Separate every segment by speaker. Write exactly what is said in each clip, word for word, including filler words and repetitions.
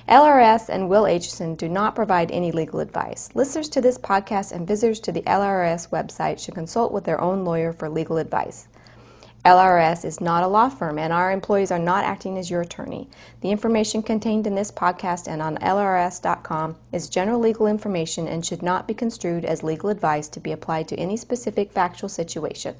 Speaker 1: L R S and Will Aitchison do not provide any legal advice. Listeners to this podcast and visitors to the L R S website should consult with their own lawyer for legal advice. L R S is not a law firm, and our employees are not acting as your attorney. The information contained in this podcast and on L R S dot com is general legal information and should not be construed as legal advice to be applied to any specific factual situation.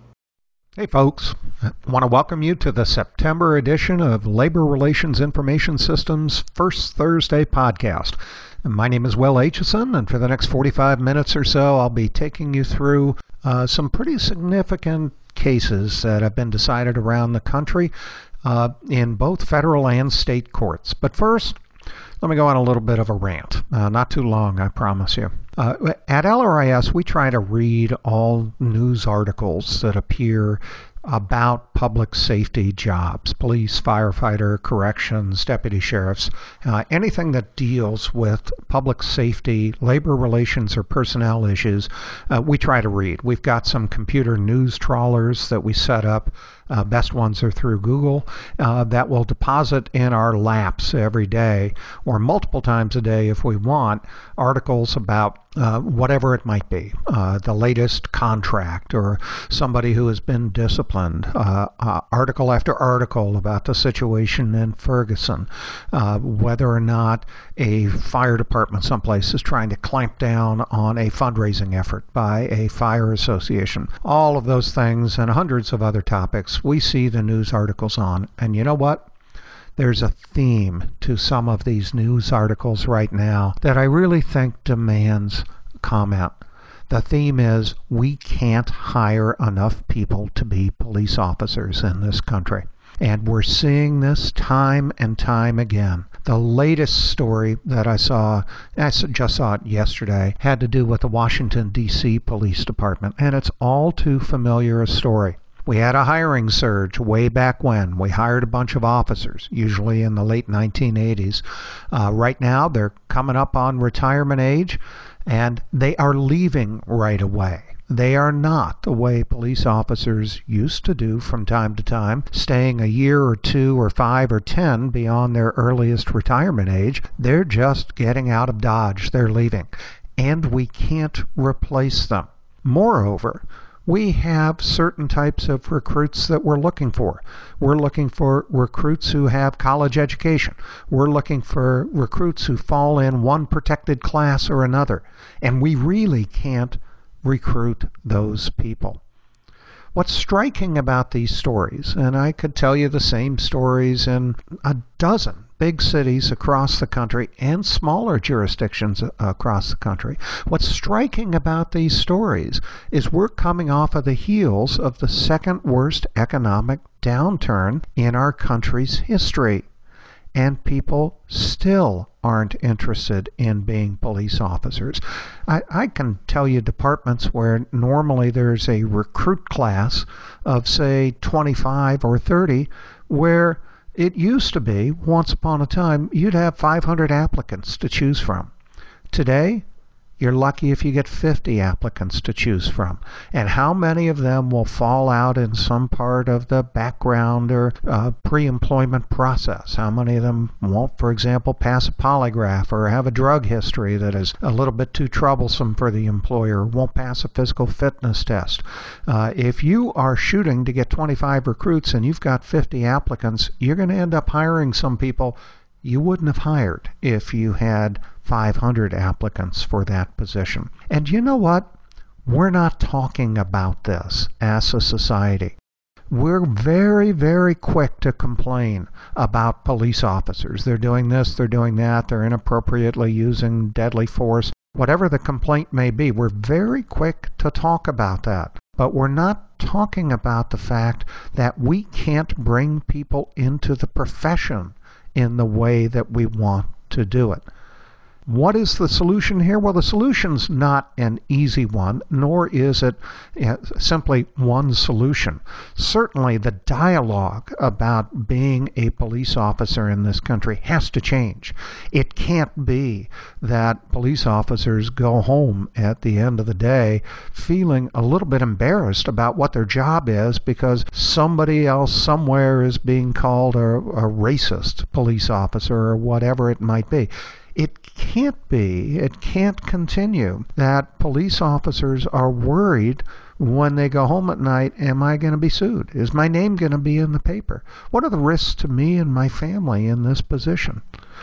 Speaker 2: Hey folks, I want to welcome you to the September edition of Labor Relations Information Systems First Thursday podcast. My name is Will Aitchison, and for the next forty-five minutes or so, I'll be taking you through uh, some pretty significant cases that have been decided around the country uh, in both federal and state courts. But first, let me go on a little bit of a rant. Uh, not too long, I promise you. Uh, at L R I S, we try to read all news articles that appear about public safety jobs, police, firefighter, corrections, deputy sheriffs, uh, anything that deals with public safety, labor relations, or personnel issues, uh, we try to read. We've got some computer news trawlers that we set up. Uh, best ones are through Google, uh, that will deposit in our laps every day, or multiple times a day if we want, articles about uh, whatever it might be, uh, the latest contract, or somebody who has been disciplined, uh, uh, article after article about the situation in Ferguson, uh, whether or not a fire department someplace is trying to clamp down on a fundraising effort by a fire association. All of those things and hundreds of other topics we see the news articles on. And you know what? There's a theme to some of these news articles right now that I really think demands comment. The theme is we can't hire enough people to be police officers in this country. And we're seeing this time and time again. The latest story that I saw, I just saw it yesterday, had to do with the Washington, D C Police Department. And it's all too familiar a story. We had a hiring surge way back when. We hired a bunch of officers, usually in the late nineteen eighties. Uh, right now, they're coming up on retirement age, and they are leaving right away. They are not the way police officers used to do from time to time, staying a year or two or five or ten beyond their earliest retirement age. They're just getting out of Dodge. They're leaving. And we can't replace them. Moreover, we have certain types of recruits that we're looking for. We're looking for recruits who have college education. We're looking for recruits who fall in one protected class or another. And we really can't recruit those people. What's striking about these stories, and I could tell you the same stories in a dozen big cities across the country and smaller jurisdictions across the country. What's striking about these stories is we're coming off of the heels of the second worst economic downturn in our country's history. And people still aren't interested in being police officers. I, I can tell you departments where normally there's a recruit class of, say, twenty-five or thirty, where it used to be, once upon a time, you'd have five hundred applicants to choose from. Today, you're lucky if you get fifty applicants to choose from. And how many of them will fall out in some part of the background or uh, pre-employment process? How many of them won't, for example, pass a polygraph or have a drug history that is a little bit too troublesome for the employer, won't pass a physical fitness test? Uh, if you are shooting to get twenty-five recruits and you've got fifty applicants, you're going to end up hiring some people you wouldn't have hired if you had five hundred applicants for that position. And you know what? We're not talking about this as a society. We're very, very quick to complain about police officers. They're doing this, they're doing that, they're inappropriately using deadly force. Whatever the complaint may be, we're very quick to talk about that. But we're not talking about the fact that we can't bring people into the profession in the way that we want to do it. What is the solution here? Well, the solution's not an easy one, nor is it simply one solution. Certainly, the dialogue about being a police officer in this country has to change. It can't be that police officers go home at the end of the day feeling a little bit embarrassed about what their job is because somebody else somewhere is being called a, a racist police officer or whatever it might be. It can't be, it can't continue that police officers are worried when they go home at night, am I going to be sued? Is my name going to be in the paper? What are the risks to me and my family in this position?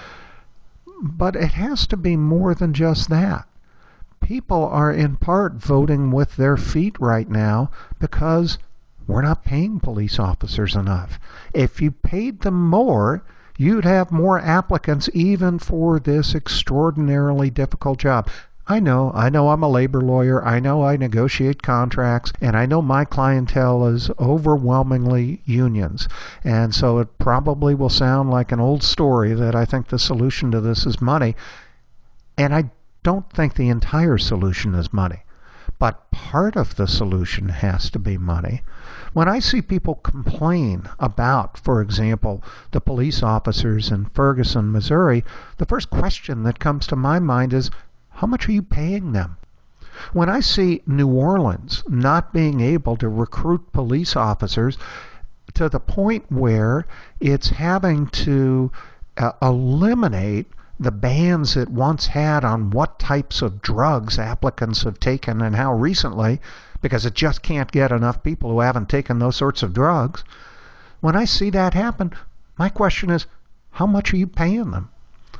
Speaker 2: But it has to be more than just that. People are in part voting with their feet right now because we're not paying police officers enough. If you paid them more, you'd have more applicants even for this extraordinarily difficult job. I know, I know I'm a labor lawyer. I know I negotiate contracts, and I know my clientele is overwhelmingly unions. And so it probably will sound like an old story that I think the solution to this is money. And I don't think the entire solution is money. But part of the solution has to be money. When I see people complain about, for example, the police officers in Ferguson, Missouri, the first question that comes to my mind is, how much are you paying them? When I see New Orleans not being able to recruit police officers to the point where it's having to uh, eliminate the bans it once had on what types of drugs applicants have taken and how recently, because it just can't get enough people who haven't taken those sorts of drugs. When I see that happen, my question is, how much are you paying them?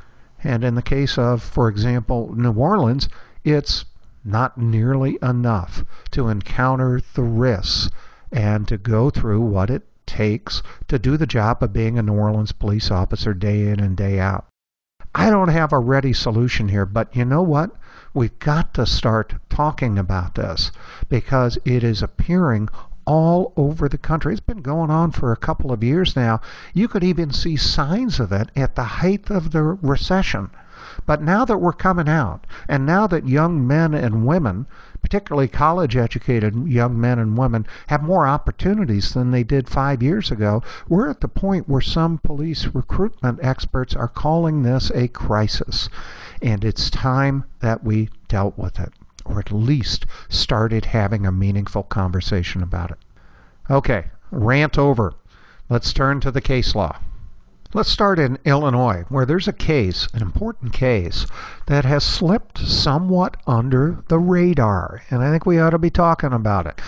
Speaker 2: And in the case of, for example, New Orleans, it's not nearly enough to encounter the risks and to go through what it takes to do the job of being a New Orleans police officer day in and day out. I don't have a ready solution here, but you know what? We've got to start talking about this because it is appearing all over the country. It's been going on for a couple of years now. You could even see signs of it at the height of the recession. But now that we're coming out, and now that young men and women, particularly college-educated young men and women, have more opportunities than they did five years ago, we're at the point where some police recruitment experts are calling this a crisis. And it's time that we dealt with it, or at least started having a meaningful conversation about it. Okay, rant over. Let's turn to the case law. Let's start in Illinois, where there's a case, an important case, that has slipped somewhat under the radar, and I think we ought to be talking about it.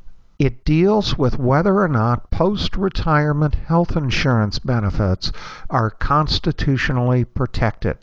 Speaker 2: It deals with whether or not post-retirement health insurance benefits are constitutionally protected.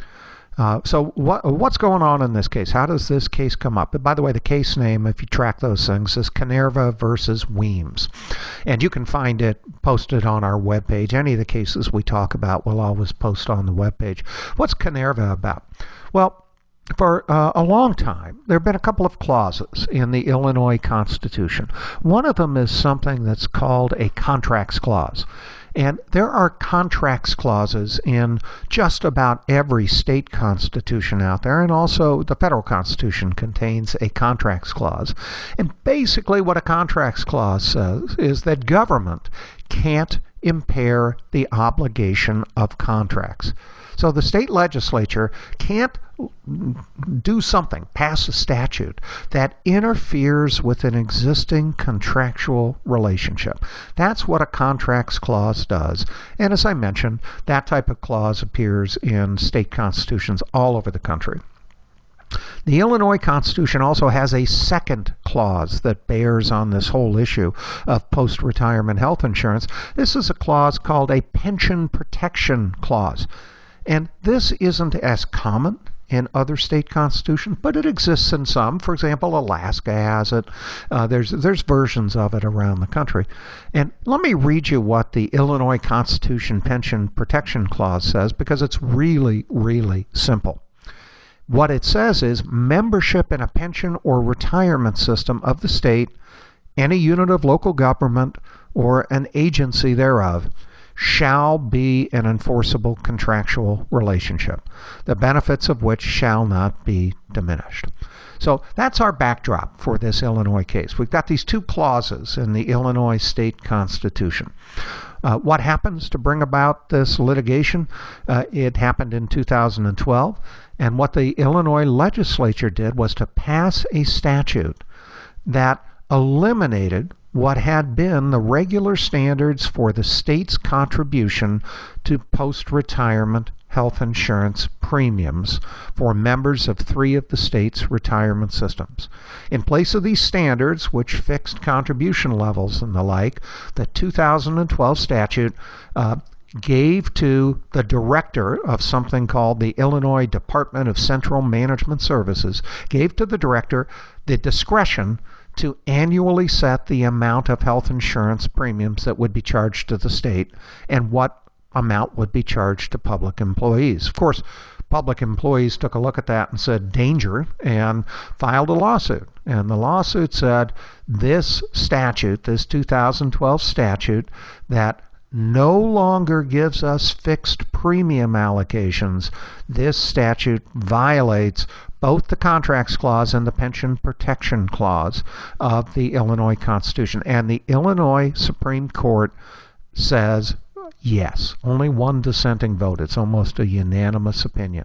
Speaker 2: Uh, so what, what's going on in this case? How does this case come up? By the way, the case name, if you track those things, is Canerva versus Weems. And you can find it posted on our webpage. Any of the cases we talk about we'll always post on the webpage. What's Canerva about? Well, for uh, a long time, there have been a couple of clauses in the Illinois Constitution. One of them is something that's called a contracts clause. And there are contracts clauses in just about every state constitution out there, and also the federal constitution contains a contracts clause. And basically what a contracts clause says is that government can't impair the obligation of contracts. So the state legislature can't do something, pass a statute that interferes with an existing contractual relationship. That's what a contracts clause does. And as I mentioned, that type of clause appears in state constitutions all over the country. The Illinois Constitution also has a second clause that bears on this whole issue of post-retirement health insurance. This is a clause called a pension protection clause. And this isn't as common in other state constitutions, but it exists in some. For example, Alaska has it. Uh, there's there's versions of it around the country. And let me read you what the Illinois Constitution Pension Protection Clause says, because it's really, really simple. What it says is membership in a pension or retirement system of the state, any unit of local government, or an agency thereof, shall be an enforceable contractual relationship, the benefits of which shall not be diminished. So that's our backdrop for this Illinois case. We've got these two clauses in the Illinois state constitution. Uh, what happens to bring about this litigation? Uh, it happened in two thousand twelve, and what the Illinois legislature did was to pass a statute that eliminated what had been the regular standards for the state's contribution to post-retirement health insurance premiums for members of three of the state's retirement systems. In place of these standards, which fixed contribution levels and the like, the two thousand twelve statute uh, gave to the director of something called the Illinois Department of Central Management Services, gave to the director the discretion to annually set the amount of health insurance premiums that would be charged to the state and what amount would be charged to public employees. Of course, public employees took a look at that and said, danger, and filed a lawsuit. And the lawsuit said this statute, this two thousand twelve statute, that no longer gives us fixed premium allocations, this statute violates both the Contracts Clause and the Pension Protection Clause of the Illinois Constitution. And the Illinois Supreme Court says yes. Only one dissenting vote. It's almost a unanimous opinion.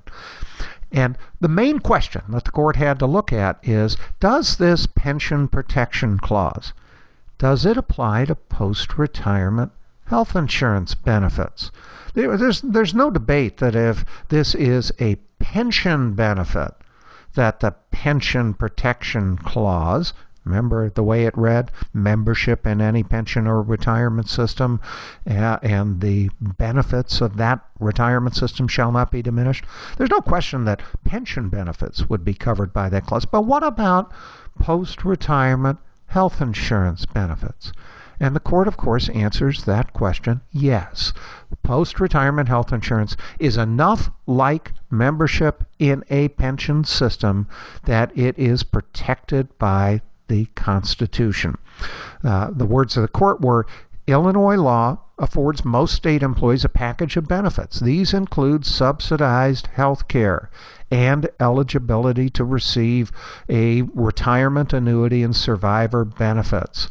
Speaker 2: And the main question that the court had to look at is, does this Pension Protection Clause, does it apply to post-retirement health insurance benefits? There's, there's no debate that if this is a pension benefit, that the Pension Protection Clause, remember the way it read, membership in any pension or retirement system, uh, and the benefits of that retirement system shall not be diminished. There's no question that pension benefits would be covered by that clause. But what about post-retirement health insurance benefits? And the court, of course, answers that question, yes. Post-retirement health insurance is enough like membership in a pension system that it is protected by the Constitution. Uh, the words of the court were, Illinois law affords most state employees a package of benefits. These include subsidized health care and eligibility to receive a retirement annuity and survivor benefits.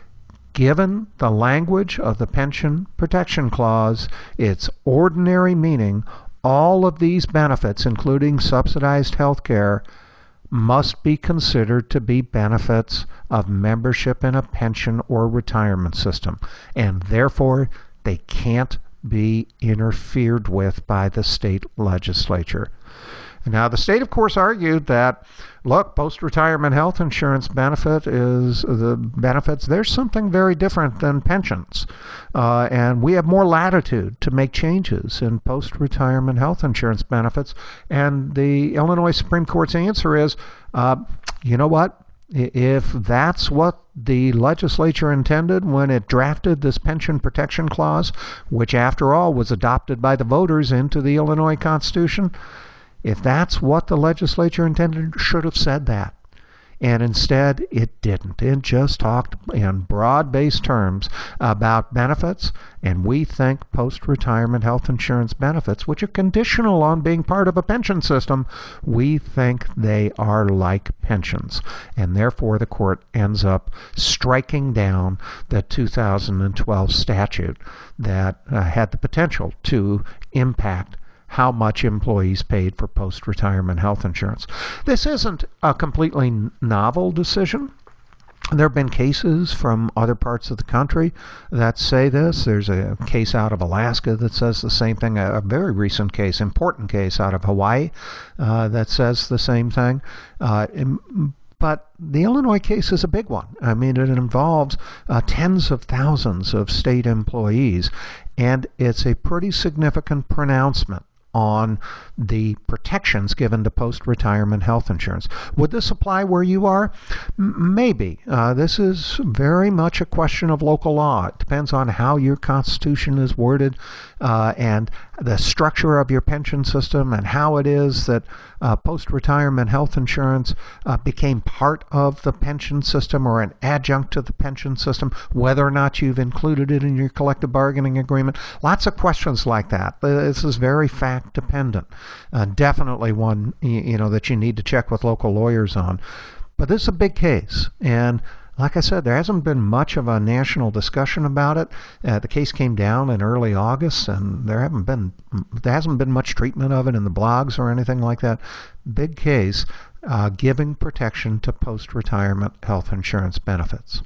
Speaker 2: Given the language of the Pension Protection Clause, its ordinary meaning, all of these benefits, including subsidized health care, must be considered to be benefits of membership in a pension or retirement system, and therefore they can't be interfered with by the state legislature. Now, the state, of course, argued that, look, post-retirement health insurance benefit is the benefits. There's something very different than pensions, uh, and we have more latitude to make changes in post-retirement health insurance benefits. And the Illinois Supreme Court's answer is, uh, you know what? If that's what the legislature intended when it drafted this Pension Protection Clause, which, after all, was adopted by the voters into the Illinois Constitution, if that's what the legislature intended, it should have said that. And instead, it didn't. It just talked in broad-based terms about benefits, and we think post-retirement health insurance benefits, which are conditional on being part of a pension system, we think they are like pensions. And therefore, the court ends up striking down the two thousand twelve statute that uh, had the potential to impact how much employees paid for post-retirement health insurance. This isn't a completely novel decision. There have been cases from other parts of the country that say this. There's a case out of Alaska that says the same thing, a very recent case, important case out of Hawaii uh, that says the same thing. Uh, But the Illinois case is a big one. I mean, it involves uh, tens of thousands of state employees, and it's a pretty significant pronouncement on the protections given to post-retirement health insurance. Would this apply where you are? M- maybe. Uh, this is very much a question of local law. It depends on how your Constitution is worded uh, and the structure of your pension system and how it is that uh, post-retirement health insurance uh, became part of the pension system or an adjunct to the pension system, whether or not you've included it in your collective bargaining agreement. Lots of questions like that. This is very fact dependent. Uh, definitely one you know that you need to check with local lawyers on. But this is a big case, and like I said, there hasn't been much of a national discussion about it. Uh, the case came down in early August, and there haven't been there hasn't been much treatment of it in the blogs or anything like that. Big case, uh, giving protection to post-retirement health insurance benefits.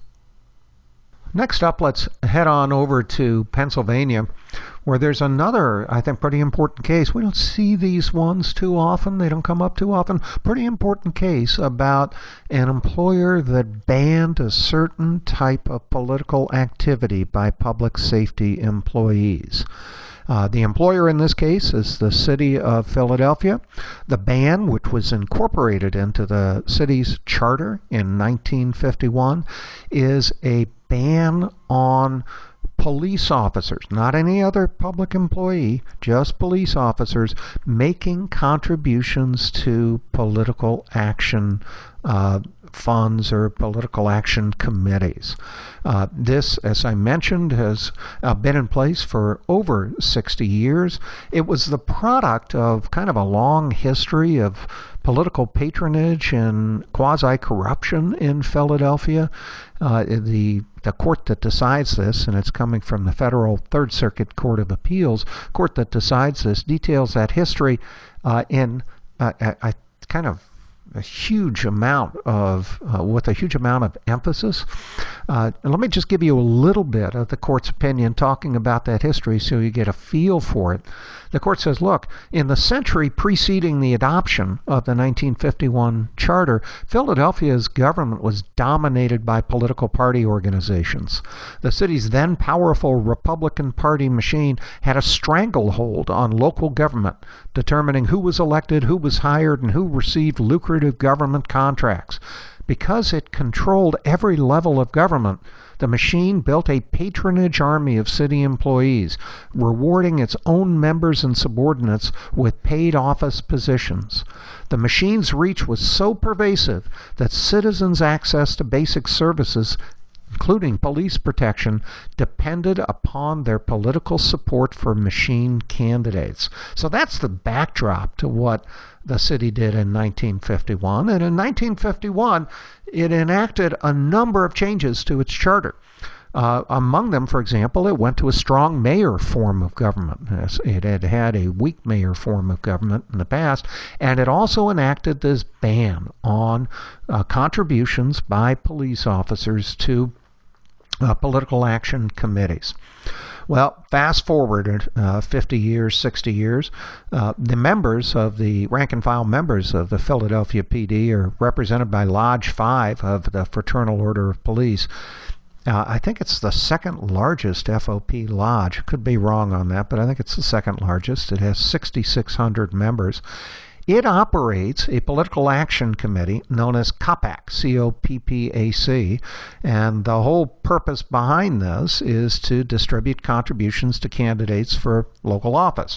Speaker 2: Next up, let's head on over to Pennsylvania, where there's another, I think, pretty important case. We don't see these ones too often. They don't come up too often. Pretty important case about an employer that banned a certain type of political activity by public safety employees. Uh, the employer in this case is the city of Philadelphia. The ban, which was incorporated into the city's charter in nineteen fifty-one, is a ban on police officers, not any other public employee, just police officers, making contributions to political action uh, funds or political action committees. Uh, this, as I mentioned, has uh, been in place for over sixty years. It was the product of kind of a long history of political patronage and quasi-corruption in Philadelphia. Uh, the the court that decides this, and it's coming from the Federal Third Circuit Court of Appeals, court that decides this, details that history uh, in uh, a, a kind of a huge amount of, uh, with a huge amount of emphasis. Uh, and let me just give you a little bit of the court's opinion talking about that history so you get a feel for it. The court says, look, in the century preceding the adoption of the nineteen fifty-one charter, Philadelphia's government was dominated by political party organizations. The city's then powerful Republican Party machine had a stranglehold on local government, determining who was elected, who was hired, and who received lucrative government contracts. Because it controlled every level of government, the machine built a patronage army of city employees, rewarding its own members and subordinates with paid office positions. The machine's reach was so pervasive that citizens' access to basic services, including police protection, depended upon their political support for machine candidates. So that's the backdrop to what the city did in nineteen fifty-one. And in nineteen fifty-one, it enacted a number of changes to its charter. Uh, among them, for example, it went to a strong mayor form of government. It had had a weak mayor form of government in the past, and it also enacted this ban on uh, contributions by police officers to uh, political action committees. Well, fast forward uh, fifty years, sixty years, uh, the members of the rank and file members of the Philadelphia P D are represented by Lodge five of the Fraternal Order of Police. Uh, I think it's the second largest F O P lodge. Could be wrong on that, but I think it's the second largest. It has sixty-six hundred members. It operates a political action committee known as COPPAC, C O P P A C, and the whole purpose behind this is to distribute contributions to candidates for local office.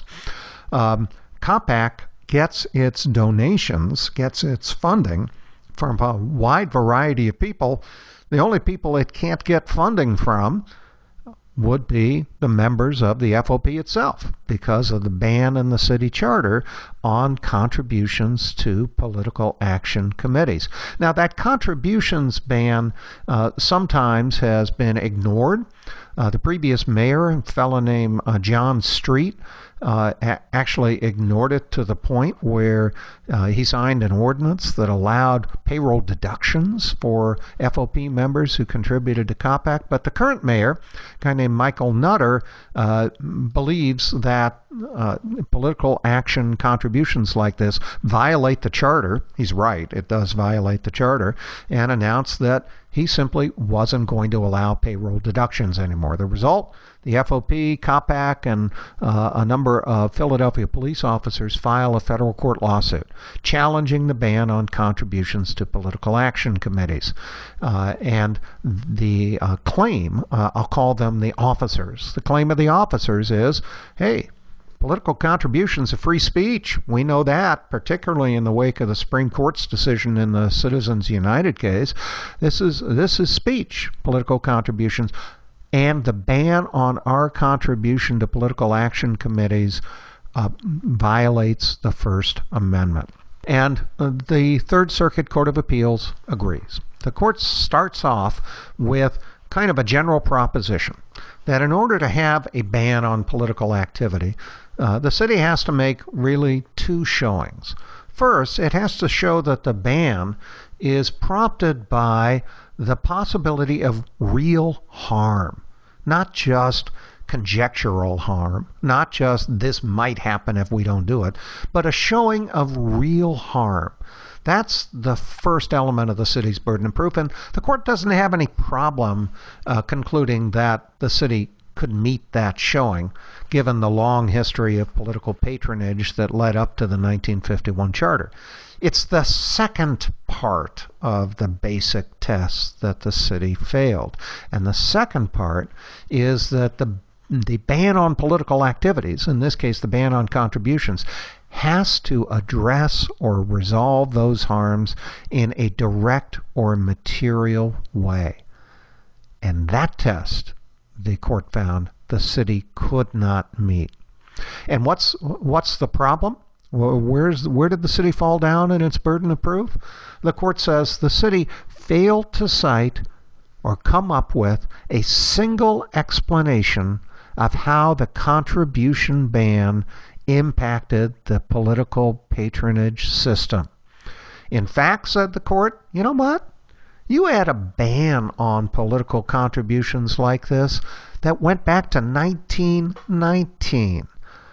Speaker 2: Um, COPPAC gets its donations, gets its funding from a wide variety of people. The only people it can't get funding from would be the members of the F O P itself because of the ban in the city charter on contributions to political action committees. Now, that contributions ban uh, sometimes has been ignored. Uh, the previous mayor, a fellow named uh, John Street, uh, a- actually ignored it to the point where uh, he signed an ordinance that allowed payroll deductions for F O P members who contributed to COPPAC. But the current mayor, a guy named Michael Nutter, uh, believes that uh, political action contributions like this violate the charter. He's right, it does violate the charter, and announced that he simply wasn't going to allow payroll deductions anymore. The result, the F O P, COPPAC, and uh, a number of Philadelphia police officers file a federal court lawsuit challenging the ban on contributions to political action committees. Uh, and the uh, claim, uh, I'll call them the officers, the claim of the officers is, hey, Political contributions are free speech. We know that, particularly in the wake of the Supreme Court's decision in the Citizens United case. This is this is speech, political contributions. And the ban on our contribution to political action committees uh, violates the First Amendment. And uh, the Third Circuit Court of Appeals agrees. The court starts off with kind of a general proposition that in order to have a ban on political activity, uh, the city has to make really two showings. First, it has to show that the ban is prompted by the possibility of real harm, not just conjectural harm, not just this might happen if we don't do it, but a showing of real harm. That's the first element of the city's burden of proof, and the court doesn't have any problem uh, concluding that the city could meet that showing, given the long history of political patronage that led up to the nineteen fifty-one charter. It's the second part of the basic test that the city failed. And the second part is that the the ban on political activities, in this case the ban on contributions, has to address or resolve those harms in a direct or material way. And that test, the court found, the city could not meet. And what's what's the problem? Well, where's where did the city fall down in its burden of proof? The court says the city failed to cite or come up with a single explanation of how the contribution ban impacted the political patronage system. In fact, said the court, you know what? You had a ban on political contributions like this that went back to nineteen nineteen,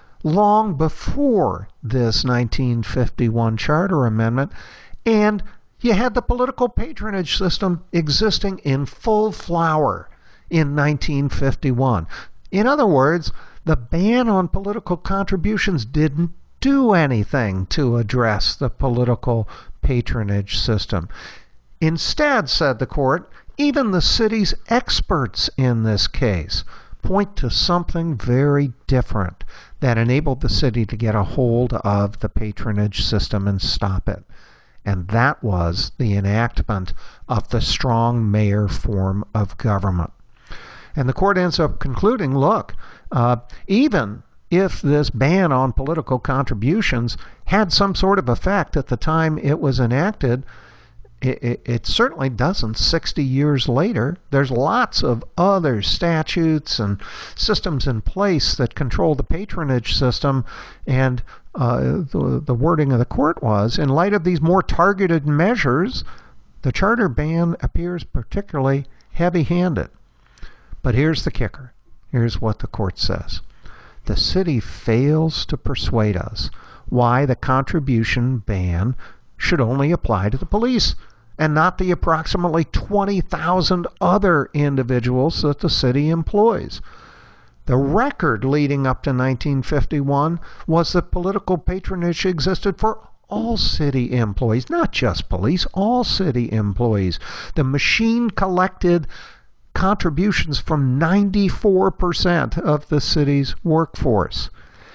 Speaker 2: long before this nineteen fifty-one charter amendment, and you had the political patronage system existing in full flower in nineteen fifty-one. In other words, the ban on political contributions didn't do anything to address the political patronage system. Instead, said the court, even the city's experts in this case point to something very different that enabled the city to get a hold of the patronage system and stop it. And that was the enactment of the strong mayor form of government. And the court ends up concluding, look, uh, even if this ban on political contributions had some sort of effect at the time it was enacted, it, it, it certainly doesn't sixty years later. There's lots of other statutes and systems in place that control the patronage system, and uh, the, the wording of the court was, in light of these more targeted measures, the charter ban appears particularly heavy-handed. But here's the kicker. Here's what the court says. The city fails to persuade us why the contribution ban should only apply to the police and not the approximately twenty thousand other individuals that the city employs. The record leading up to nineteen fifty-one was that political patronage existed for all city employees, not just police, all city employees. The machine collected contributions from ninety-four percent of the city's workforce.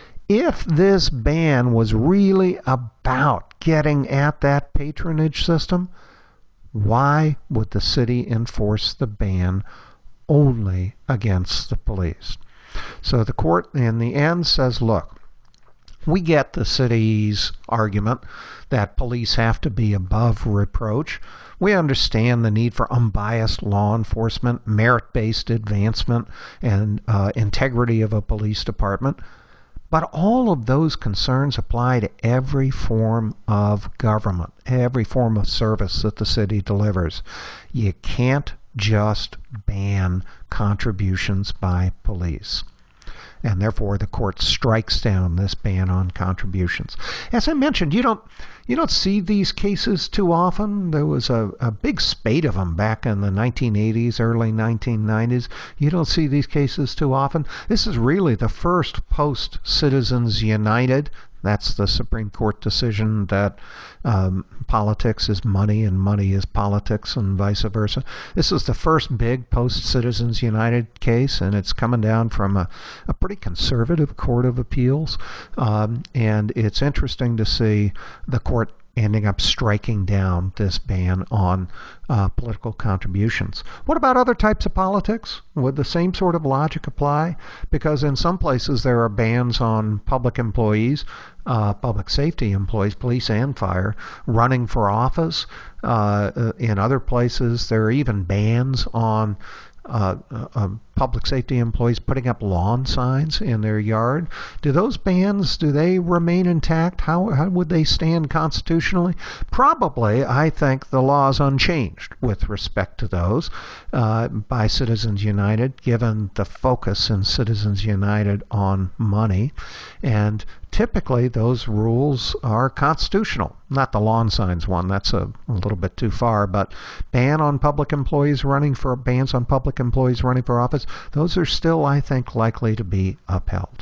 Speaker 2: If this ban was really about getting at that patronage system, why would the city enforce the ban only against the police? So the court in the end says, look, we get the city's argument that police have to be above reproach. We understand the need for unbiased law enforcement, merit-based advancement, and uh, integrity of a police department. But all of those concerns apply to every form of government, every form of service that the city delivers. You can't just ban contributions by police. And therefore, the court strikes down this ban on contributions. As I mentioned, you don't you don't see these cases too often. There was a, a big spate of them back in the nineteen eighties, early nineteen nineties. You don't see these cases too often. This is really the first post-Citizens United That's the Supreme Court decision that um, politics is money and money is politics and vice versa. This is the first big post-Citizens United case, and it's coming down from a, a pretty conservative court of appeals. Um, and it's interesting to see the court ending up striking down this ban on uh, political contributions. What about other types of politics? Would the same sort of logic apply? Because in some places there are bans on public employees, uh, public safety employees, police and fire, running for office. Uh, in other places there are even bans on Uh, uh, public safety employees putting up lawn signs in their yard. Do those bans, do they remain intact? How, how would they stand constitutionally? Probably, I think the law is unchanged with respect to those uh, by Citizens United, given the focus in Citizens United on money. And typically those rules are constitutional. Not the lawn signs one, that's a, a little bit too far, but ban on public employees running for bans on public employees running for office, those are still, I think, likely to be upheld.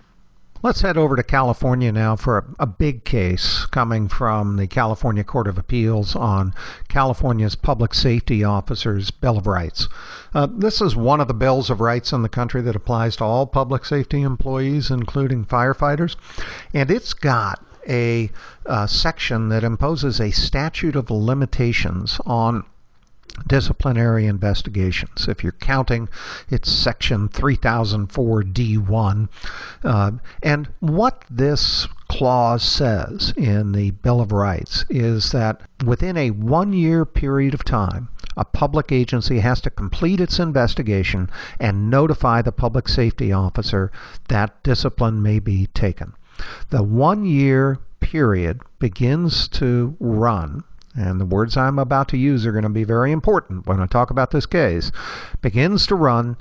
Speaker 2: Let's head over to California now for a, a big case coming from the California Court of Appeals on California's Public Safety Officers' Bill of Rights. Uh, this is one of the bills of rights in the country that applies to all public safety employees, including firefighters, and it's got a, a section that imposes a statute of limitations on disciplinary investigations. If you're counting, it's section three thousand four D one. Uh, and what this clause says in the Bill of Rights is that within a one-year period of time, a public agency has to complete its investigation and notify the public safety officer that discipline may be taken. The one-year period begins to run, and the words I'm about to use are going to be very important when I talk about this case, begins to run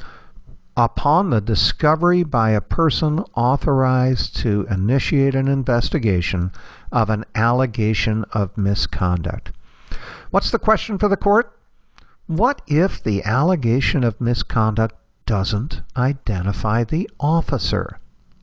Speaker 2: upon the discovery by a person authorized to initiate an investigation of an allegation of misconduct. What's the question for the court? What if the allegation of misconduct doesn't identify the officer?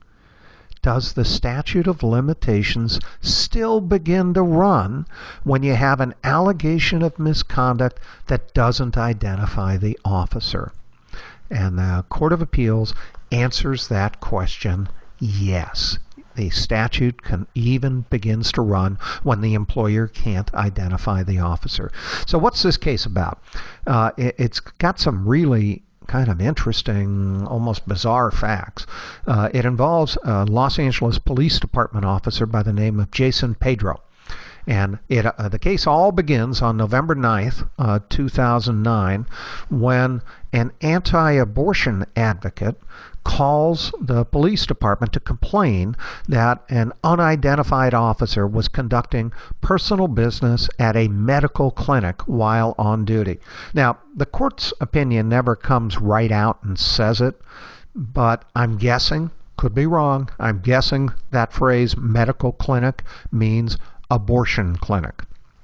Speaker 2: Does the statute of limitations still begin to run when you have an allegation of misconduct that doesn't identify the officer? And the Court of Appeals answers that question, yes. The statute can even begins to run when the employer can't identify the officer. So what's this case about? Uh, it, it's got some really kind of interesting, almost bizarre facts. Uh, it involves a Los Angeles Police Department officer by the name of Jason Pedro. And it, uh, the case all begins on November ninth, uh, two thousand nine, when an anti-abortion advocate calls the police department to complain that an unidentified officer was conducting personal business at a medical clinic while on duty. Now, the court's opinion never comes right out and says it, but I'm guessing, could be wrong, I'm guessing that phrase medical clinic means abortion clinic.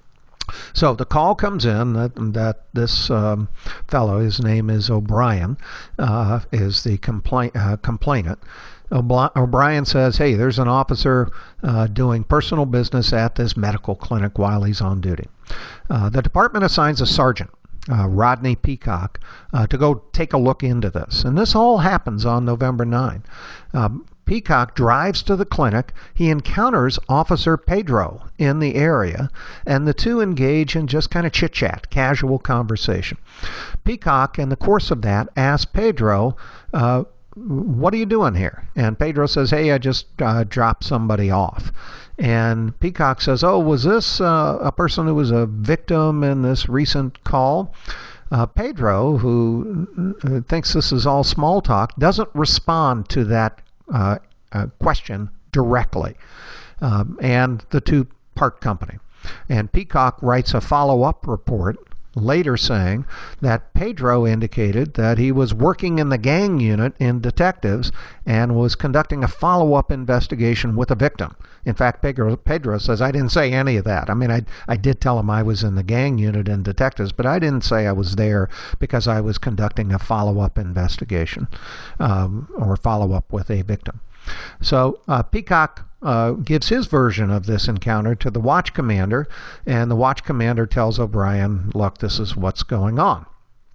Speaker 2: So the call comes in that, that this um, fellow, his name is O'Brien, uh, is the complaint, uh, complainant. O'Brien says, hey, there's an officer uh, doing personal business at this medical clinic while he's on duty. Uh, the department assigns a sergeant, uh, Rodney Peacock, uh, to go take a look into this. And this all happens on November ninth. Um, Peacock drives to the clinic. He encounters Officer Pedro in the area, and the two engage in just kind of chit-chat, casual conversation. Peacock, in the course of that, asks Pedro, uh, what are you doing here? And Pedro says, hey, I just uh, dropped somebody off. And Peacock says, oh, was this uh, a person who was a victim in this recent call? Uh, Pedro, who uh, thinks this is all small talk, doesn't respond to that Uh, uh, question directly, um, and the two part company. And Peacock writes a follow-up report later saying that Pedro indicated that he was working in the gang unit in detectives and was conducting a follow-up investigation with a victim. In fact, Pedro, Pedro says, I didn't say any of that. I mean, I, I did tell him I was in the gang unit in detectives, but I didn't say I was there because I was conducting a follow-up investigation um, or follow-up with a victim. So uh, Peacock uh, gives his version of this encounter to the watch commander, and the watch commander tells O'Brien, look, this is what's going on.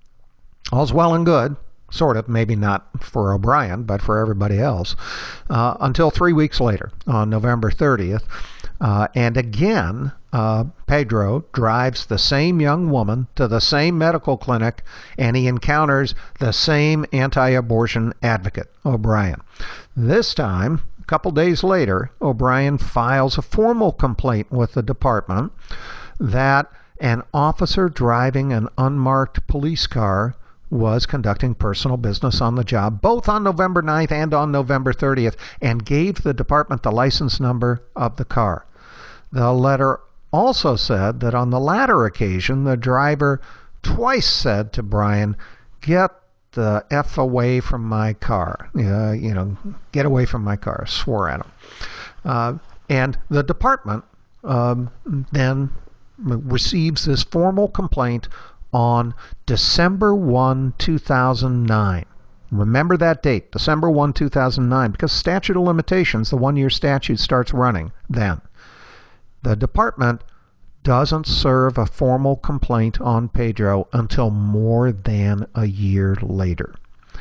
Speaker 2: All's well and good, sort of, maybe not for O'Brien, but for everybody else, uh, until three weeks later, on November thirtieth. Uh, and again, uh, Pedro drives the same young woman to the same medical clinic, and he encounters the same anti-abortion advocate, O'Brien. This time, a couple days later, O'Brien files a formal complaint with the department that an officer driving an unmarked police car was conducting personal business on the job, both on November ninth and on November thirtieth, and gave the department the license number of the car. The letter also said that on the latter occasion, the driver twice said to Bryan, get the F away from my car. Uh, you know, get away from my car, swore at him. Uh, and the department um, then receives this formal complaint on December first, two thousand nine. Remember that date, December first, two thousand nine, because statute of limitations, the one-year statute starts running then. The department doesn't serve a formal complaint on Pedro until more than a year later.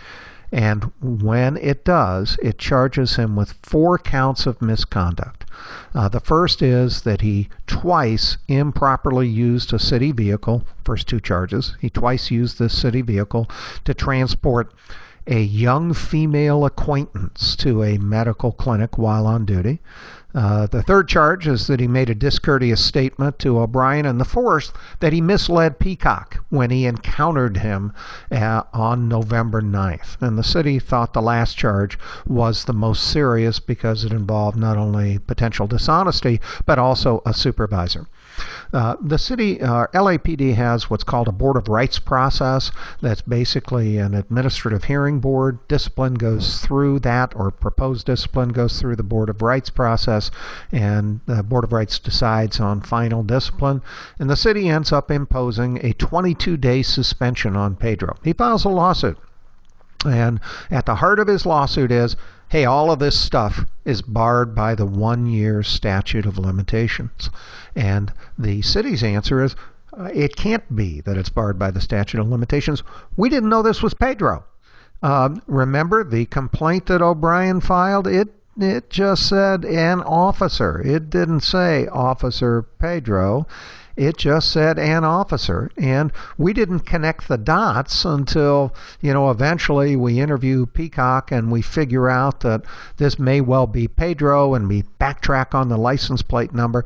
Speaker 2: And when it does, it charges him with four counts of misconduct. Uh, the first is that he twice improperly used a city vehicle, first two charges. He twice used this city vehicle to transport a young female acquaintance to a medical clinic while on duty. Uh, the third charge is that he made a discourteous statement to O'Brien, and the fourth, that he misled Peacock when he encountered him uh, on November ninth. And the city thought the last charge was the most serious because it involved not only potential dishonesty, but also a supervisor. Uh, the city, uh, L A P D has what's called a Board of Rights process. That's basically an administrative hearing board. Discipline goes through that, or proposed discipline goes through the Board of Rights process, and the Board of Rights decides on final discipline. And the city ends up imposing a twenty-two day suspension on Pedro. He files a lawsuit. And at the heart of his lawsuit is, hey, all of this stuff is barred by the one-year statute of limitations. And the city's answer is, uh, it can't be that it's barred by the statute of limitations. We didn't know this was Pedro. Uh, remember the complaint that O'Brien filed? It it just said an officer. It didn't say Officer Pedro. It just said an officer, and we didn't connect the dots until, you know, eventually we interview Peacock and we figure out that this may well be Pedro, and we backtrack on the license plate number.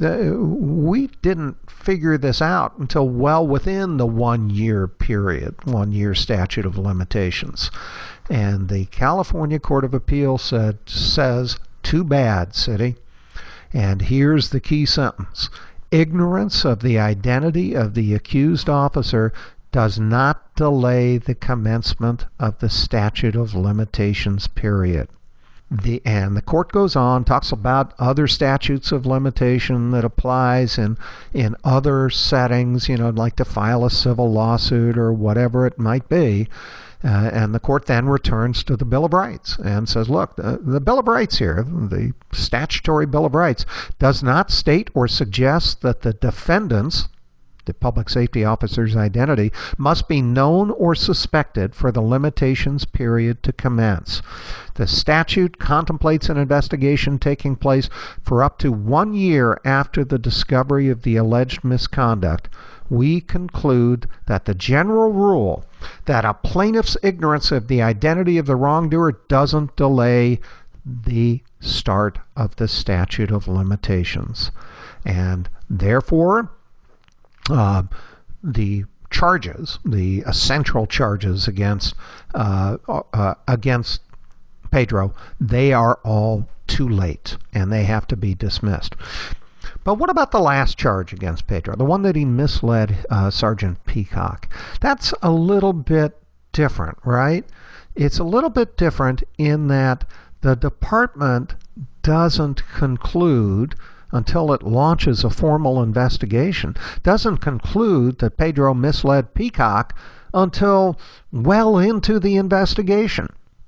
Speaker 2: We didn't figure this out until well within the one-year period, one-year statute of limitations. And the California Court of Appeals said, says, too bad, city. And here's the key sentence. Ignorance of the identity of the accused officer does not delay the commencement of the statute of limitations period. The, and the court goes on, talks about other statutes of limitation that applies in, in other settings, you know, like to file a civil lawsuit or whatever it might be. Uh, and the court then returns to the Bill of Rights and says, look, the, the Bill of Rights here, the statutory Bill of Rights, does not state or suggest that the defendant's, the public safety officer's identity, must be known or suspected for the limitations period to commence. The statute contemplates an investigation taking place for up to one year after the discovery of the alleged misconduct. We conclude that the general rule that a plaintiff's ignorance of the identity of the wrongdoer doesn't delay the start of the statute of limitations. And therefore, uh, the charges, the essential charges against uh, uh, against Pedro, they are all too late, and they have to be dismissed. But what about the last charge against Pedro, the one that he misled uh, Sergeant Peacock? That's a little bit different, right? It's a little bit different in that the department doesn't conclude, until it launches a formal investigation, doesn't conclude that Pedro misled Peacock until well into the investigation.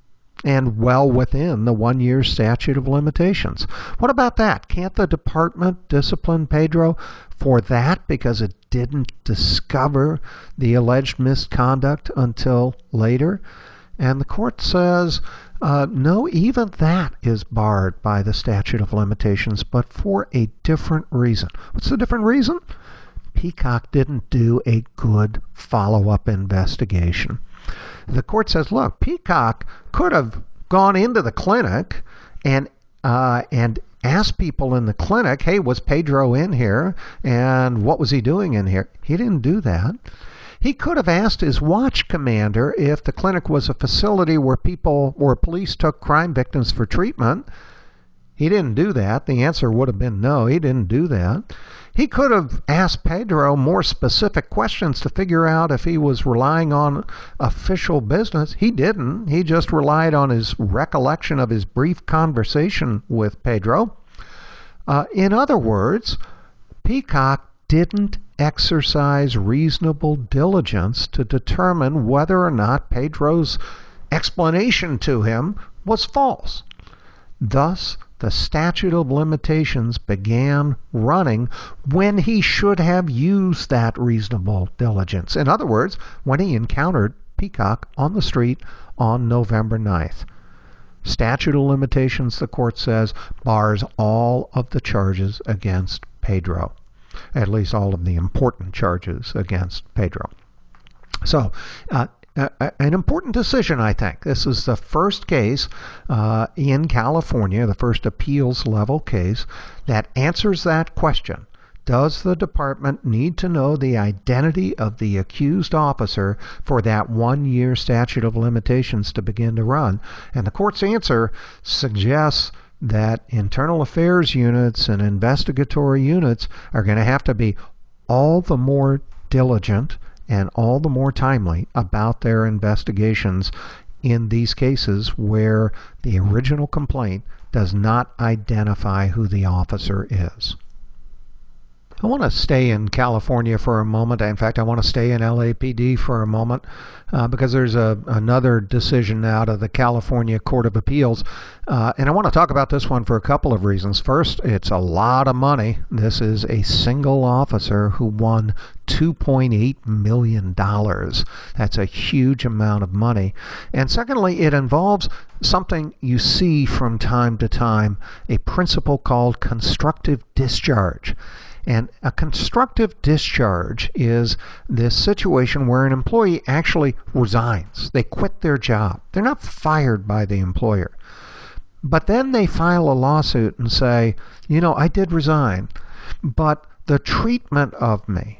Speaker 2: and well within the one-year statute of limitations. What about that? Can't the department discipline Pedro for that because it didn't discover the alleged misconduct until later? And the court says, uh, no, even that is barred by the statute of limitations, but for a different reason. What's the different reason? Peacock didn't do a good follow-up investigation. The court says, look, Peacock could have gone into the clinic and uh, and asked people in the clinic, hey, was Pedro in here? And what was he doing in here? He didn't do that. He could have asked his watch commander if the clinic was a facility where people, where police took crime victims for treatment. He didn't do that. The answer would have been no, he didn't do that. He could have asked Pedro more specific questions to figure out if he was relying on official business. He didn't. He just relied on his recollection of his brief conversation with Pedro. Uh, in other words, Peacock didn't exercise reasonable diligence to determine whether or not Pedro's explanation to him was false. Thus, the statute of limitations began running when he should have used that reasonable diligence. In other words, when he encountered Peacock on the street on November ninth. Statute of limitations, the court says, bars all of the charges against Pedro. At least all of the important charges against Pedro. So, uh, an important decision, I think. This is the first case uh, in California, the first appeals level case, that answers that question. Does the department need to know the identity of the accused officer for that one-year statute of limitations to begin to run? And the court's answer suggests that internal affairs units and investigatory units are going to have to be all the more diligent and all the more timely about their investigations in these cases where the original complaint does not identify who the officer is. I want to stay in California for a moment. In fact, I want to stay in L A P D for a moment uh, because there's a, another decision out of the California Court of Appeals. Uh, and I want to talk about this one for a couple of reasons. First, it's a lot of money. This is a single officer who won two point eight million dollars. That's a huge amount of money. And secondly, it involves something you see from time to time, a principle called constructive discharge. And a constructive discharge is this situation where an employee actually resigns. They quit their job. They're not fired by the employer. But then they file a lawsuit and say, you know, I did resign, but the treatment of me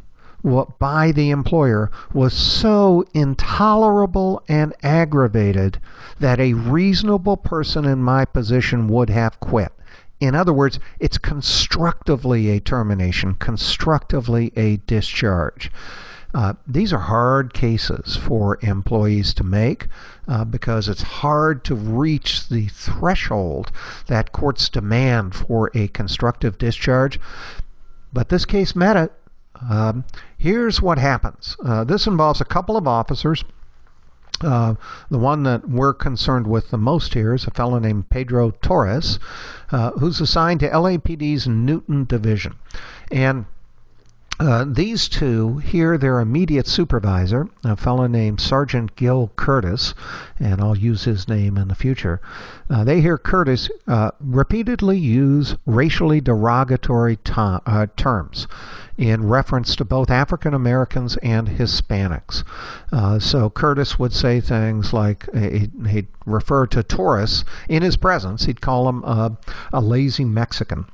Speaker 2: by the employer was so intolerable and aggravated that a reasonable person in my position would have quit. In other words, it's constructively a termination, constructively a discharge. Uh, these are hard cases for employees to make uh, because it's hard to reach the threshold that courts demand for a constructive discharge. But this case met it. Um, here's what happens. Uh, this involves a couple of officers. Uh, the one that we're concerned with the most here is a fellow named Pedro Torres, uh, who's assigned to L A P D's Newton Division. And uh, these two hear their immediate supervisor, a fellow named Sergeant Gil Curtis, and I'll use his name in the future. Uh, they hear Curtis uh, repeatedly use racially derogatory to- uh, terms in reference to both African Americans and Hispanics. Uh, so Curtis would say things like, he'd, he'd refer to Torres in his presence, he'd call him uh, a lazy Mexican.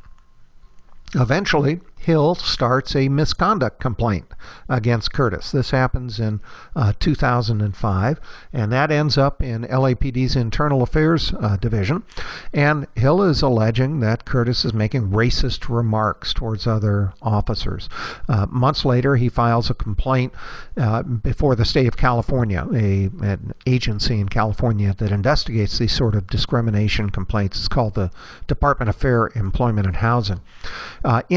Speaker 2: Eventually, Hill starts a misconduct complaint against Curtis. This happens in uh, two thousand five, and that ends up in L A P D's Internal Affairs uh, Division. And Hill is alleging that Curtis is making racist remarks towards other officers. Uh, months later, he files a complaint uh, before the state of California, a, an agency in California that investigates these sort of discrimination complaints. It's called the Department of Fair Employment and Housing. Uh, in the course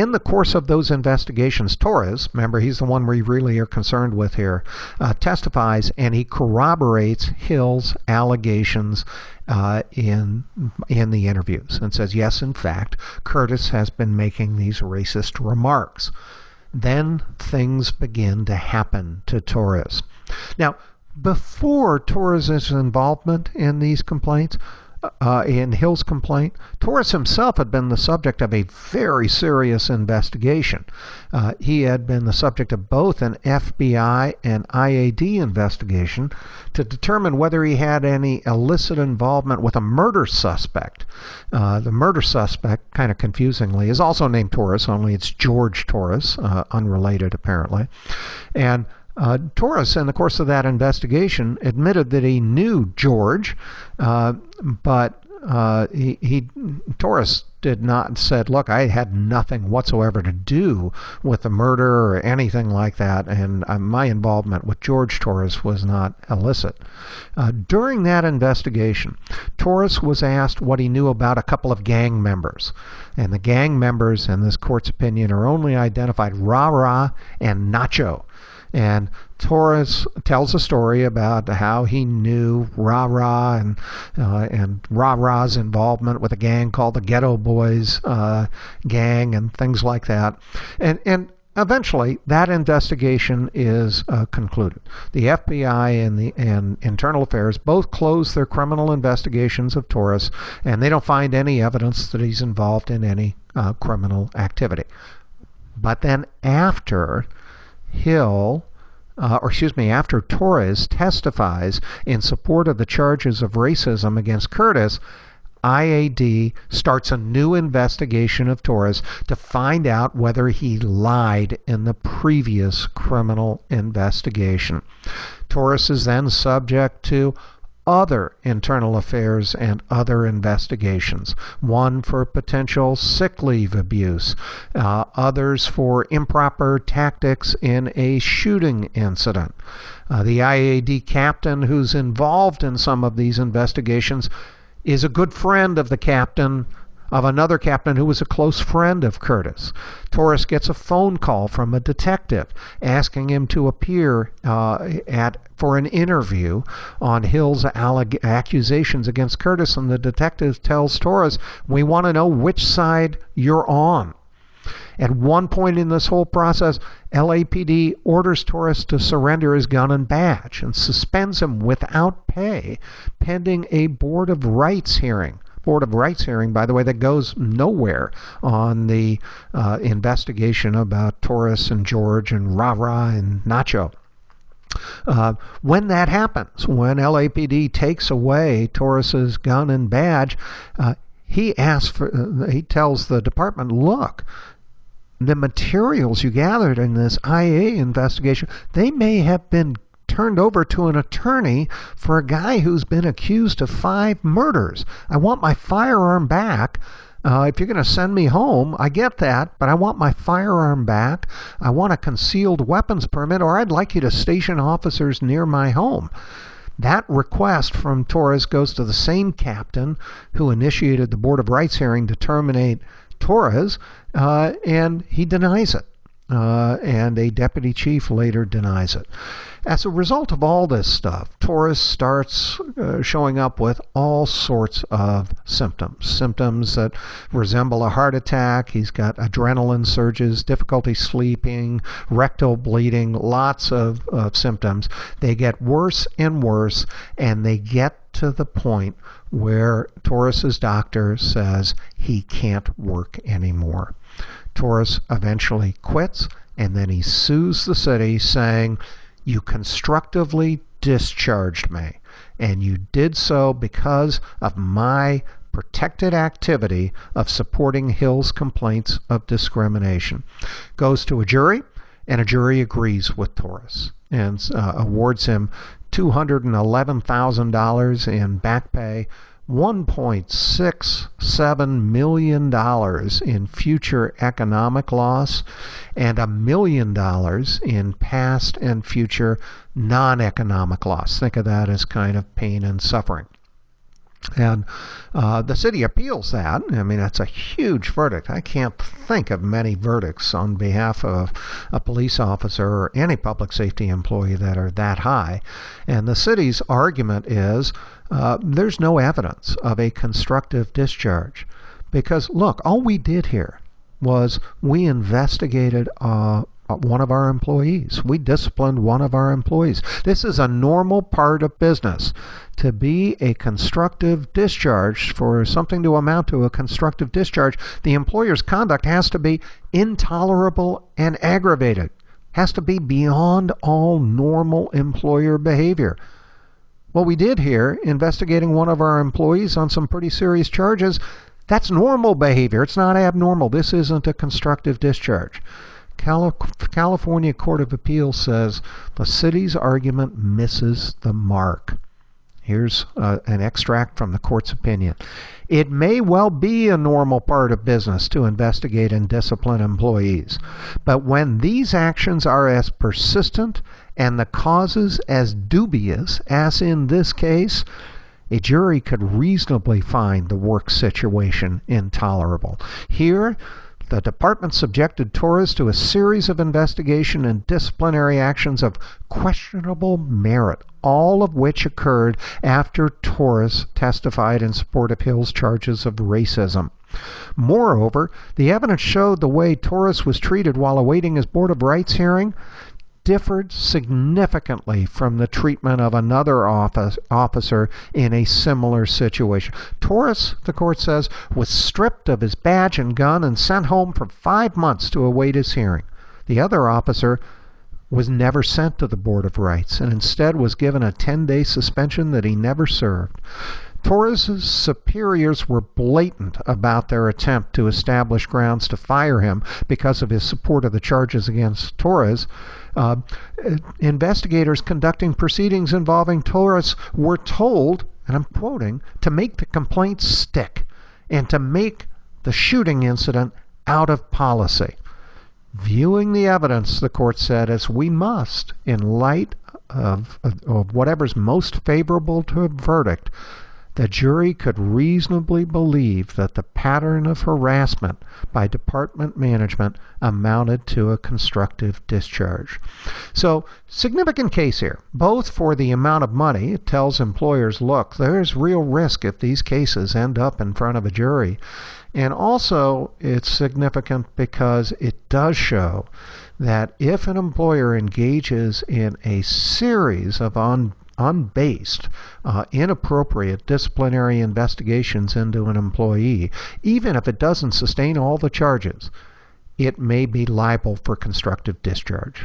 Speaker 2: course of those investigations, Torres, remember he's the one we really are concerned with here, uh, testifies and he corroborates Hill's allegations uh, in in the interviews and says, yes, in fact, Curtis has been making these racist remarks. Then things begin to happen to Torres. Now, before Torres' involvement in these complaints, uh, in Hill's complaint, Torres himself had been the subject of a very serious investigation. Uh, he had been the subject of both an F B I and I A D investigation to determine whether he had any illicit involvement with a murder suspect. Uh, the murder suspect, kind of confusingly, is also named Torres, only it's George Torres, uh, unrelated apparently. And Uh, Torres, in the course of that investigation, admitted that he knew George, uh, but uh, he, he Torres did not said, "Look, I had nothing whatsoever to do with the murder or anything like that, and uh, my involvement with George Torres was not illicit." Uh, during that investigation, Torres was asked what he knew about a couple of gang members, and the gang members, in this court's opinion, are only identified Ra Ra and Nacho. And Torres tells a story about how he knew Ra Ra and uh, and Ra Ra's involvement with a gang called the Ghetto Boys uh, gang and things like that. And and eventually that investigation is uh, concluded. The F B I and the and Internal Affairs both close their criminal investigations of Torres, and they don't find any evidence that he's involved in any uh, criminal activity. But then after Hill, uh, or excuse me, after Torres testifies in support of the charges of racism against Curtis, I A D starts a new investigation of Torres to find out whether he lied in the previous criminal investigation. Torres is then subject to other internal affairs and other investigations. One for potential sick leave abuse, uh, others for improper tactics in a shooting incident. Uh, the I A D captain who's involved in some of these investigations is a good friend of the captain of another captain who was a close friend of Curtis. Torres gets a phone call from a detective asking him to appear uh, at for an interview on Hill's alleg- accusations against Curtis, and the detective tells Torres, "We want to know which side you're on." At one point in this whole process, L A P D orders Torres to surrender his gun and badge and suspends him without pay pending a Board of Rights hearing. Board of Rights hearing, by the way, that goes nowhere on the uh, investigation about Torres and George and Ra Ra and Nacho. Uh, when that happens, when L A P D takes away Torres's gun and badge, uh, he asks for, uh, he tells the department, "Look, the materials you gathered in this I A investigation, they may have been turned over to an attorney for a guy who's been accused of five murders. I want my firearm back. Uh, if you're going to send me home, I get that, but I want my firearm back. I want a concealed weapons permit, or I'd like you to station officers near my home." That request from Torres goes to the same captain who initiated the Board of Rights hearing to terminate Torres, uh, and he denies it. Uh, and a deputy chief later denies it. As a result of all this stuff, Torres starts uh, showing up with all sorts of symptoms. Symptoms that resemble a heart attack. He's got adrenaline surges, difficulty sleeping, rectal bleeding, lots of, of symptoms. They get worse and worse, and they get to the point where Torres's doctor says he can't work anymore. Torres eventually quits, and then he sues the city saying, "You constructively discharged me, and you did so because of my protected activity of supporting Hill's complaints of discrimination." Goes to a jury, and a jury agrees with Torres and uh, awards him two hundred eleven thousand dollars in back pay, one point six seven million dollars in future economic loss, and a million dollars in past and future non-economic loss. Think of that as kind of pain and suffering. And uh, the city appeals that. I mean, that's a huge verdict. I can't think of many verdicts on behalf of a police officer or any public safety employee that are that high. And the city's argument is uh, there's no evidence of a constructive discharge. Because, look, all we did here was we investigated uh, one of our employees. We disciplined one of our employees. This is a normal part of business. To be a constructive discharge, for something to amount to a constructive discharge, the employer's conduct has to be intolerable and aggravated. Has to be beyond all normal employer behavior. What we did here, investigating one of our employees on some pretty serious charges, that's normal behavior. It's not abnormal. This isn't a constructive discharge. California Court of Appeals says the city's argument misses the mark. Here's uh, an extract from the court's opinion. It may well be a normal part of business to investigate and discipline employees, but when these actions are as persistent and the causes as dubious as in this case, a jury could reasonably find the work situation intolerable. Here, the department subjected Torres to a series of investigation and disciplinary actions of questionable merit, all of which occurred after Torres testified in support of Hill's charges of racism. Moreover, the evidence showed the way Torres was treated while awaiting his Board of Rights hearing differed significantly from the treatment of another office, officer in a similar situation. Torres, the court says, was stripped of his badge and gun and sent home for five months to await his hearing. The other officer was never sent to the Board of Rights and instead was given a ten-day suspension that he never served. Torres' superiors were blatant about their attempt to establish grounds to fire him because of his support of the charges against Torres. Uh, investigators conducting proceedings involving Torres were told, and I'm quoting, to make the complaint stick and to make the shooting incident out of policy. Viewing the evidence, the court said, as we must, in light of, of, of whatever's most favorable to a verdict, the jury could reasonably believe that the pattern of harassment by department management amounted to a constructive discharge. So, significant case here, both for the amount of money. It tells employers, look, there's real risk if these cases end up in front of a jury. And also, it's significant because it does show that if an employer engages in a series of un unbased, uh, inappropriate disciplinary investigations into an employee, even if it doesn't sustain all the charges, it may be liable for constructive discharge.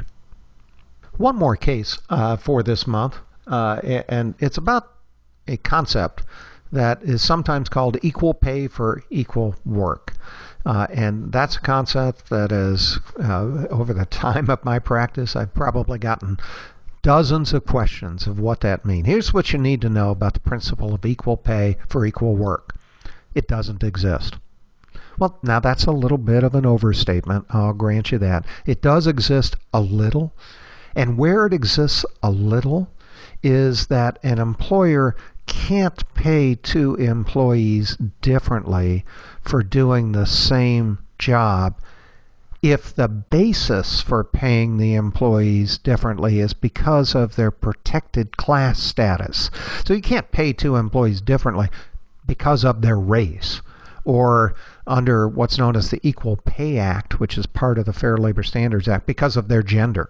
Speaker 2: One more case uh, for this month, uh, and it's about a concept that is sometimes called equal pay for equal work. Uh, and that's a concept that is, uh, over the time of my practice, I've probably gotten dozens of questions of what that means. Here's what you need to know about the principle of equal pay for equal work. It doesn't exist. Well, now that's a little bit of an overstatement. I'll grant you that. It does exist a little. And where it exists a little is that an employer can't pay two employees differently for doing the same job if the basis for paying the employees differently is because of their protected class status. So you can't pay two employees differently because of their race or under what's known as the Equal Pay Act, which is part of the Fair Labor Standards Act, because of their gender.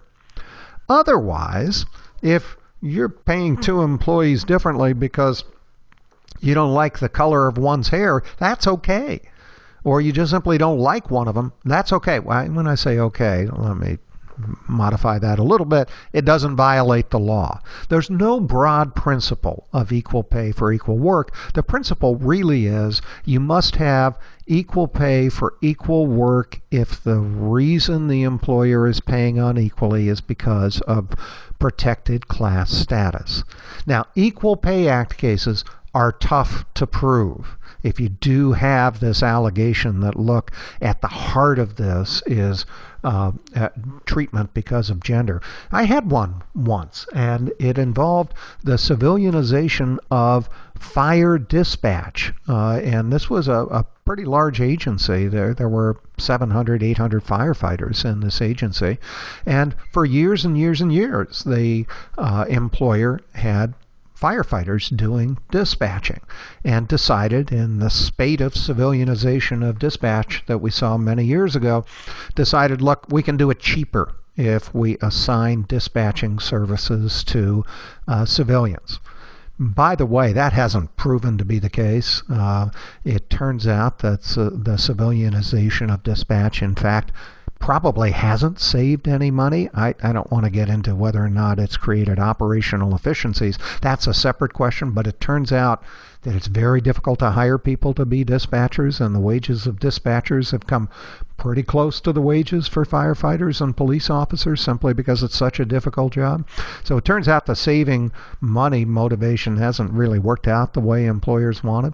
Speaker 2: Otherwise, if you're paying two employees differently because you don't like the color of one's hair, that's okay. Or you just simply don't like one of them, that's okay. When I say okay, let me modify that a little bit. It doesn't violate the law. There's no broad principle of equal pay for equal work. The principle really is you must have equal pay for equal work if the reason the employer is paying unequally is because of protected class status. Now, Equal Pay Act cases are tough to prove. if you do have this allegation that, look, at the heart of this is uh, uh, treatment because of gender. I had one once, and it involved the civilianization of fire dispatch. Uh, and this was a, a pretty large agency. There, there were seven hundred, eight hundred firefighters in this agency. And for years and years and years, the uh, employer had firefighters doing dispatching, and decided, in the spate of civilianization of dispatch that we saw many years ago, decided, look, we can do it cheaper if we assign dispatching services to uh, civilians. By the way, that hasn't proven to be the case. Uh, it turns out that uh, the civilianization of dispatch, in fact, probably hasn't saved any money. I, I don't want to get into whether or not it's created operational efficiencies. That's a separate question, but it turns out that it's very difficult to hire people to be dispatchers, and the wages of dispatchers have come pretty close to the wages for firefighters and police officers simply because it's such a difficult job. So it turns out the saving money motivation hasn't really worked out the way employers wanted.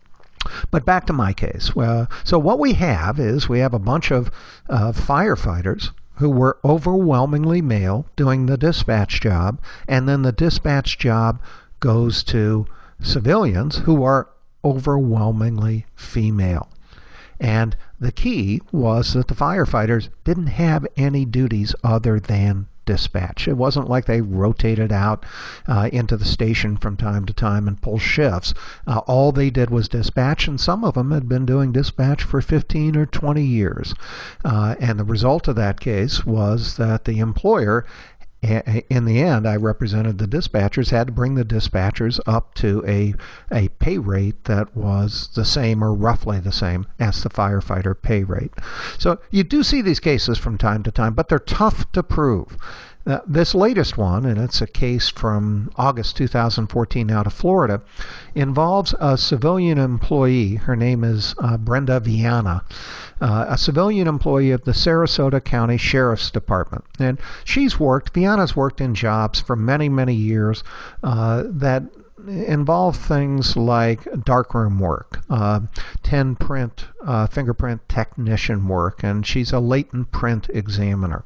Speaker 2: But back to my case. Uh, so what we have is we have a bunch of uh, firefighters who were overwhelmingly male doing the dispatch job, and then the dispatch job goes to civilians who are overwhelmingly female. And the key was that the firefighters didn't have any duties other than dispatch. It wasn't like they rotated out uh, into the station from time to time and pulled shifts. Uh, all they did was dispatch, and some of them had been doing dispatch for fifteen or twenty years. Uh, and the result of that case was that the employer, in the end, I represented the dispatchers, had to bring the dispatchers up to a, a pay rate that was the same or roughly the same as the firefighter pay rate. So you do see these cases from time to time, but they're tough to prove. Uh, this latest one, and it's a case from August two thousand fourteen out of Florida, involves a civilian employee. Her name is uh, Brenda Viana, uh, a civilian employee of the Sarasota County Sheriff's Department. And she's worked, Viana's worked in jobs for many, many years uh, that involve things like darkroom work, uh, ten print, uh, fingerprint technician work, and she's a latent print examiner.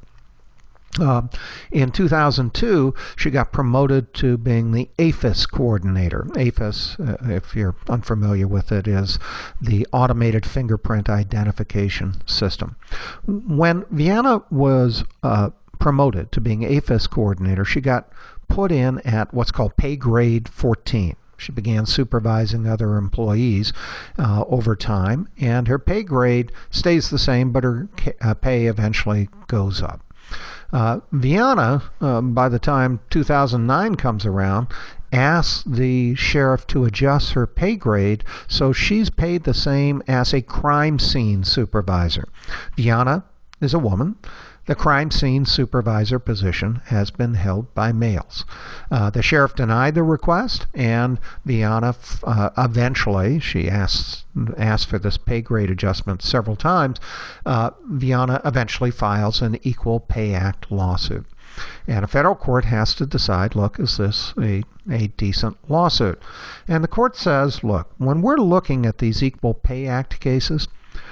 Speaker 2: Uh, in two thousand two, she got promoted to being the A F I S coordinator. A F I S, uh, if you're unfamiliar with it, is the Automated Fingerprint Identification System. When Viana was uh, promoted to being A F I S coordinator, she got put in at what's called pay grade fourteen. She began supervising other employees uh, over time, and her pay grade stays the same, but her uh, pay eventually goes up. Uh, Viana, uh, by the time two thousand nine comes around, asks the sheriff to adjust her pay grade so she's paid the same as a crime scene supervisor. Viana is a woman. The crime scene supervisor position has been held by males. Uh, the sheriff denied the request, and Viana uh, eventually, she asked, asked for this pay grade adjustment several times, uh, Viana eventually files an Equal Pay Act lawsuit. And a federal court has to decide, look, is this a, a decent lawsuit? And the court says, look, when we're looking at these Equal Pay Act cases,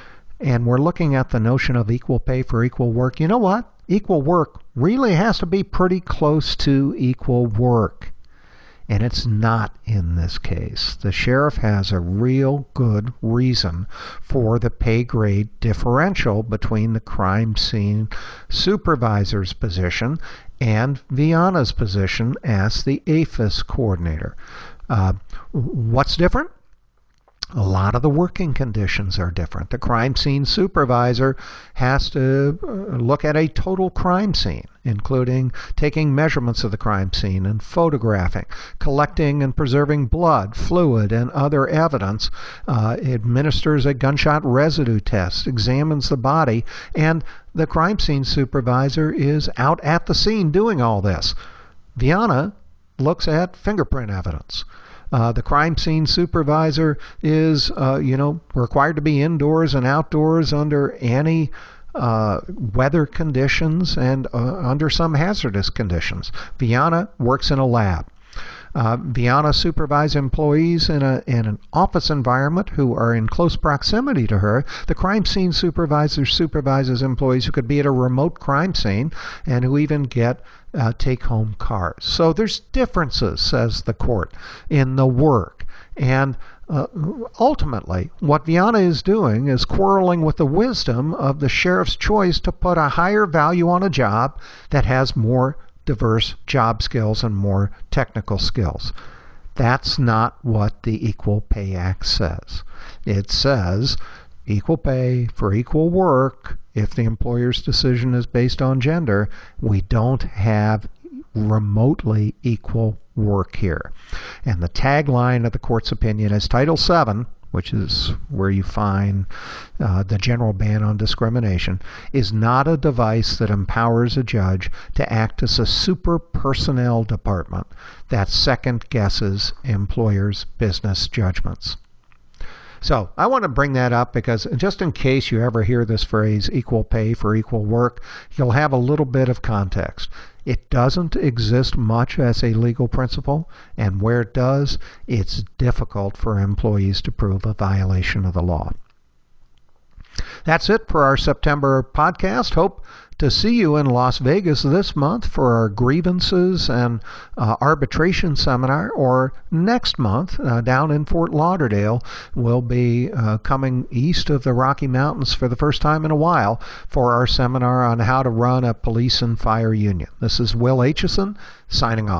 Speaker 2: and we're looking at the notion of equal pay for equal work, you know what? Equal work really has to be pretty close to equal work. And it's not in this case. The sheriff has a real good reason for the pay grade differential between the crime scene supervisor's position and Viana's position as the A F I S coordinator. Uh, what's different? A lot of the working conditions are different. The crime scene supervisor has to look at a total crime scene, including taking measurements of the crime scene and photographing, collecting and preserving blood, fluid, and other evidence, uh, administers a gunshot residue test, examines the body, and the crime scene supervisor is out at the scene doing all this. Viana looks at fingerprint evidence. Uh, the crime scene supervisor is, uh, you know, required to be indoors and outdoors under any uh, weather conditions and uh, under some hazardous conditions. Viana works in a lab. Uh, Viana supervised employees in, a, in an office environment who are in close proximity to her. The crime scene supervisor supervises employees who could be at a remote crime scene and who even get uh, take-home cars. So there's differences, says the court, in the work. And uh, ultimately, what Viana is doing is quarreling with the wisdom of the sheriff's choice to put a higher value on a job that has more diverse job skills and more technical skills. That's not what the Equal Pay Act says. It says equal pay for equal work. If the employer's decision is based on gender, we don't have remotely equal work here. And the tagline of the court's opinion is Title seven, which is where you find uh, the general ban on discrimination, is not a device that empowers a judge to act as a super personnel department that second guesses employers' business judgments. So I want to bring that up because just in case you ever hear this phrase, equal pay for equal work, you'll have a little bit of context. It doesn't exist much as a legal principle, and where it does, it's difficult for employees to prove a violation of the law. That's it for our September podcast. Hope to see you in Las Vegas this month for our grievances and uh, arbitration seminar, or next month uh, down in Fort Lauderdale. We'll be uh, coming east of the Rocky Mountains for the first time in a while for our seminar on how to run a police and fire union. This is Will Aitchison signing off.